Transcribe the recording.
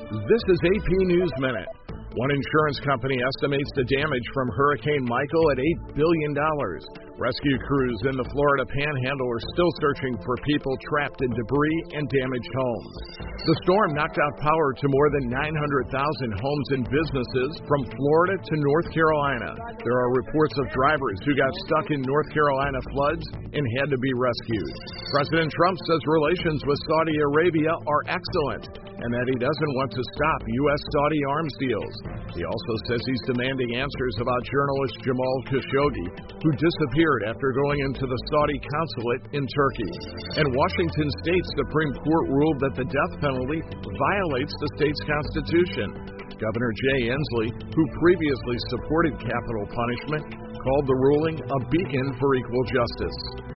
This is AP News Minute. One insurance company estimates the damage from Hurricane Michael at $8 billion. Rescue crews in the Florida Panhandle are still searching for people trapped in debris and damaged homes. The storm knocked out power to more than 900,000 homes and businesses from Florida to North Carolina. There are reports of drivers who got stuck in North Carolina floods and had to be rescued. President Trump says relations with Saudi Arabia are excellent and that he doesn't want to stop U.S.-Saudi arms deals. He also says he's demanding answers about journalist Jamal Khashoggi, who disappeared after going into the Saudi consulate in Turkey. And Washington State Supreme Court ruled that the death penalty violates the state's constitution. Governor Jay Inslee, who previously supported capital punishment, called the ruling a beacon for equal justice.